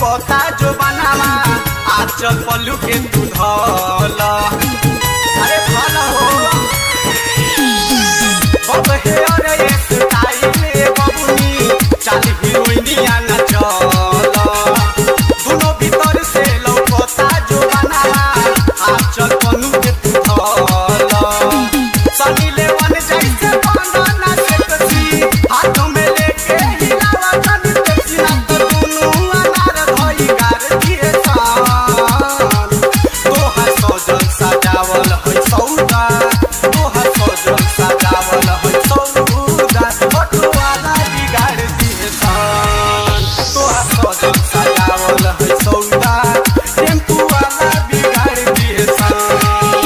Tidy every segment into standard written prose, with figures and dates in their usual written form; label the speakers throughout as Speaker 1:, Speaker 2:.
Speaker 1: लौकता जो बनावा आचल पल्लू के तू धल अरे धल हो अब हे अरे स्टाइल बबुनी चाल हीरोइनिया न चल दोनों भीतर से लौकता जो बनावा आचल पल्लू के तू धल सनी लेवन जैसे बनाना सेक्सी हाथों में लेके हिलावा तनी तेजी ना तो दोनों अनार धोई गार दिए सान तोहर सजल सजावल है सौदा तोहर सजल सजावल है सौदा ऑटो वाला बिगाड़ दिए सान तोहर सजल सजावल है सौदा टेम्पू वाला बिगाड़ दिए सान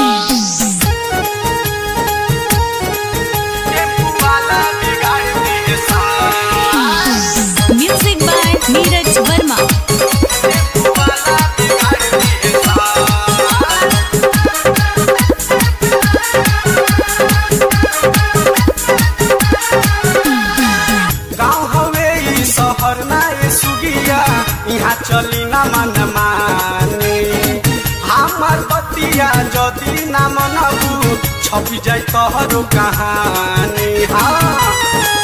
Speaker 2: Music by Neeraj Verma.
Speaker 1: गाँव हवे ई शहर ना ये सुगिया यहाँ चली ना मन माने हमार बतिया जदि ना मनबू छपी जाए तोहरो कहानी हाँ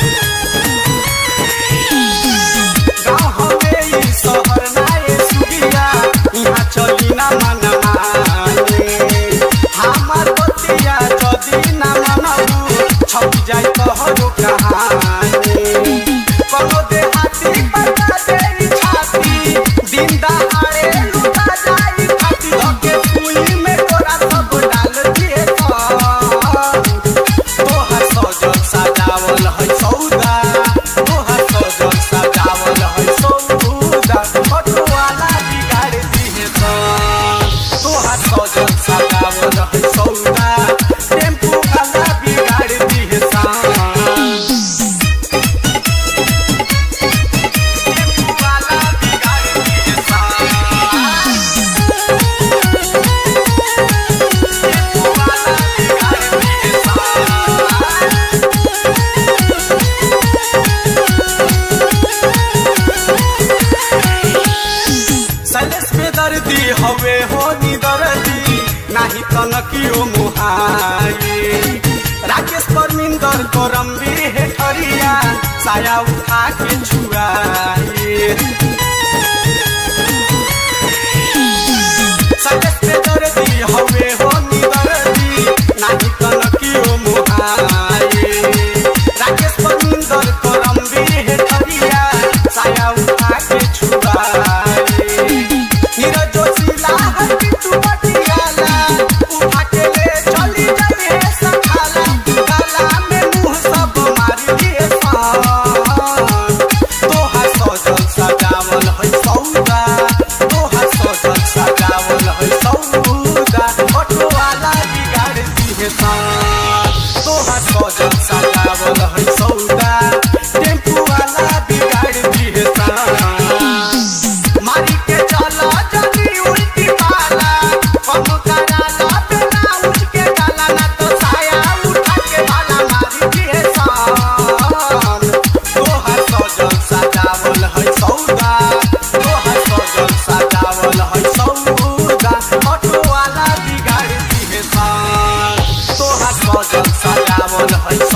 Speaker 1: गाँव हवे ई शहर ना ये सुगिया यहाँ चली ना मन माने हमार बतिया जदि ना मनबू छपी जाए तोहरो कहानी कोनो देहाती पता दे छाती दिन दहाड़े लुटा जाई फाटी धके फूली में तोरा सब डाल दिए तोहर सजल सजावल है सौदा तोहर सजल सजावल है सौदा ऑटो वाला बिगाड़ दिए तोहर सजल सजावल है सौदा टेम्पू वाला बिगाड़ दिए सलेस में दर्दी हवे हो नी दर्दी नाही तनकियो मुहाई राकेश परमिंदर करमवीर हे ठरिया साया उठा के छुआई सलेस में दर्दी हवे हो नी दर्दी नाही तनकियो मुहाई राकेश परमिंदर करमवीर हे ठरिया साया उठा के छुआई नीरज जोशीला हर पिट्टू पटियाला उठा के ले चली जाए सखाला गला में मुंह सब मारी दिए तोहर सजल सजावल है सौदा तोहर सजल सजावल है सौदा ऑटो वाला बिगाड़ दिए तोहर सजल सजावल है सौदा टेम्पू वाला बिगाड़ दिए मारी के चला जदी उल्टी पाला कम करा ला बेला उठ के डाला ना तो साया उठा के भाला मारी दिए तोहर सजल सजावल है सौदा तोहर सजल सजावल है सौदा ऑटो वाला बिगाड़ दिए तोहर सजल सजावल है